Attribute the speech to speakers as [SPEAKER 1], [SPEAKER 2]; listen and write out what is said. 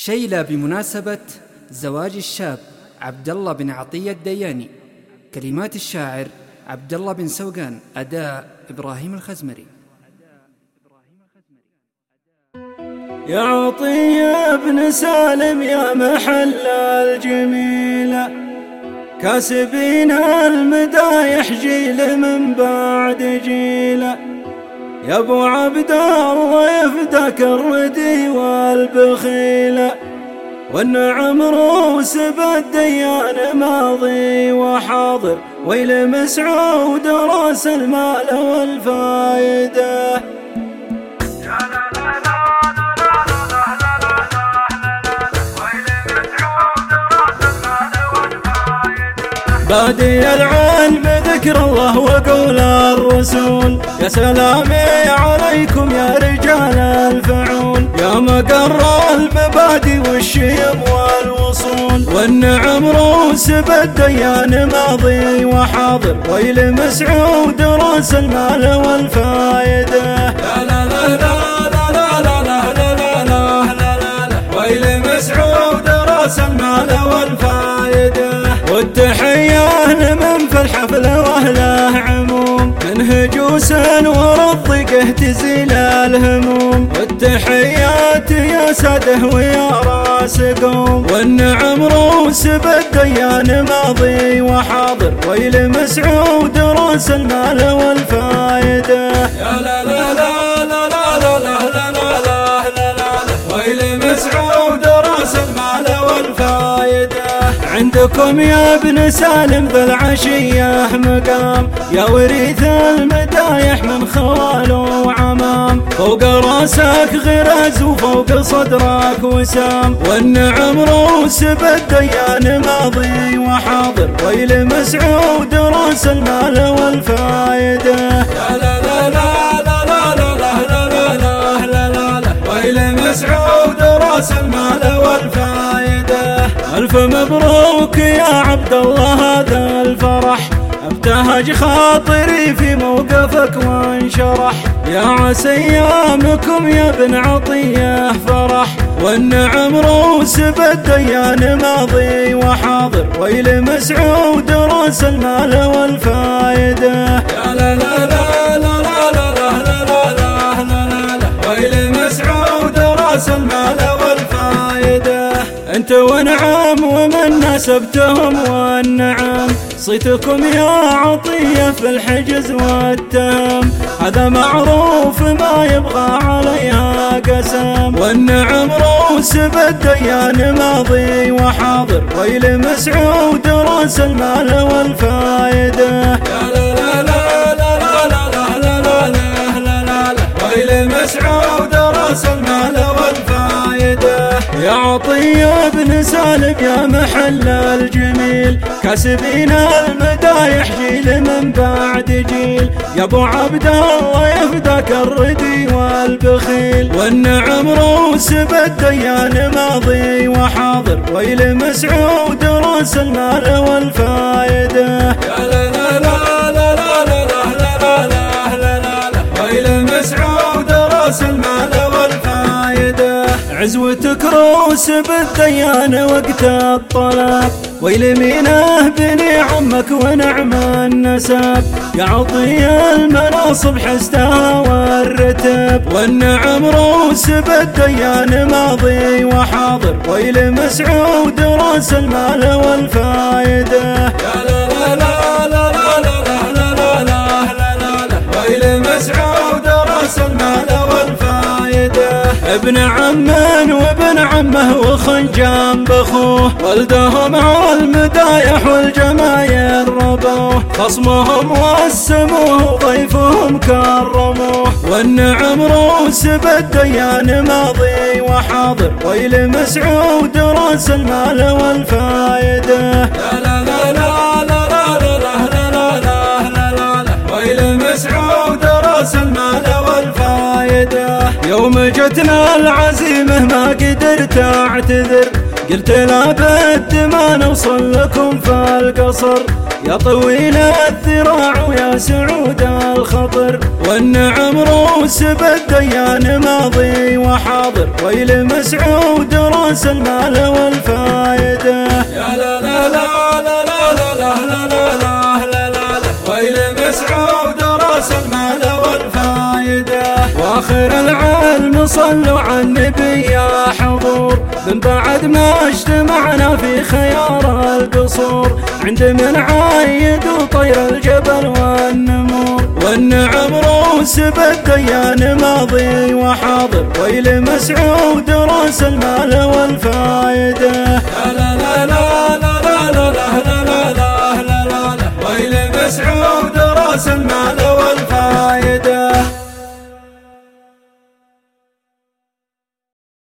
[SPEAKER 1] شيلة بمناسبة زواج الشاب عبد الله بن عطية الدياني. كلمات الشاعر عبد الله بن سوقان، أداء إبراهيم الخزمري.
[SPEAKER 2] يا عطية بن سالم يا محل الجميلة، كاسبين المدايح جيل من بعد جيله. يا ابو عبد الله يفداك الردي والبخيله، والنعم روس بالديان ماضي وحاضر، ويل مسعود راس المال والفايده. بادي العلم ذكر الله وقول الرسول، يا سلامي عليكم يا رجال الفعول، يا مقر المبادئ والشيم والوصول، والنعم روس بالديان ماضي وحاضر، ويل مسعود راس المال والفايده. لا لا لا لا لا لا لا لا لا لا، ويل مسعود راس المال والفايده. والتحية لمن في الحفل واهله عموم، من هجوس ورضقه تزيل الهموم. والتحيات يا ساده ويا راس قوم، والنعم روس بالديان ماضي وحاضر، ويل مسعود راس المال والفايده. يا لا لا لا لا لا لا لا لا لا لا، ويل مسعود راس المال والفايده. عندكم يا ابن سالم بالعشية مقام، يا وريث المدايح من خوال وعمام، فوق راسك غرز وفوق صدرك وسام، والنعم روس بالديان ماضي وحاضر، ويل مسعود راس المال والفايده. لا لا لا لا لا لا لا لا لا لا لا، ويل مسعود راس المال والفايده. ألف مبروك يا عبد الله هذا الفرح، ابتهج خاطري في موقفك وانشرح، يا عسى ايامكم يا ابن عطية فرح، والنعم روس بالديان ماضي وحاضر، ويل مسعود راس المال والفايده. يا لا لا لا لا لا لا لا لا لا، ويل مسعود راس المال والفايده. انت ونعم ومن نسبتهم والنعم، صيتكم يا عطية في الحجز والتهم، هذا معروف ما يبغى عليها قسم، والنعم روس بالديان ماضي وحاضر، ويل مسعود راس المال والفايده. يا لا لا لا لا لا لا لا لا لا، ويل مسعود راس المال والفايده. يا عطية بن سالم يا محل الجميل، كاسبين المدايح جيل من بعد جيل، يا ابو عبد الله يفداك الردي والبخيل، والنعم روس بالديان ماضي وحاضر، ويل مسعود راس المال والفايده. يا لا لا لا لا لا لا لا لا لا، ويل مسعود راس المال والفايده. عزوتك روس بالديان وقت الطلب، ويل مينه بني عمك ونعم النسب، يا عطية المناصب حستها والرتب، والنعم روس بالديان ماضي وحاضر، ويل مسعود راس المال والفايده. يا لا لا لا لا لا لا لا لا لا، ويل مسعود راس المال والفايده. ابن عم وابن عمه وخنجان بخوه، ولدهم على المدايح والجمايل ربوه، خصمهم وسموه وضيفهم كرموه، والنعم روس بالديان ماضي وحاضر، ويل مسعود راس المال والفايده. لا لا لا لا لا لا لا لا لا، ويل مسعود راس المال والفايده. يوم جتنا العزيمة ما قدرت اعتذر، قلت لا بد ما نوصل لكم في القصر يا طويل الذراع ويا سعود الخطر، والنعم روس بالديان ماضي وحاضر، ويل مسعود راس المال والفايدة.
[SPEAKER 3] يا لا لا لا لا لا لا لا لا لا لا، ويل مسعود راس المال والفايدة.
[SPEAKER 2] واخر العلم صلوا على النبي يا حضور، من بعد ما اجتمعنا في خيار القصور، عند من عايد وطير الجبل والنمور، والنعم روس بالديان ماضي وحاضر، ويل مسعود راس المال والفايدة.
[SPEAKER 3] لا لا لا لا لا لا لا لا لا لا لا، ويل مسعود راس المال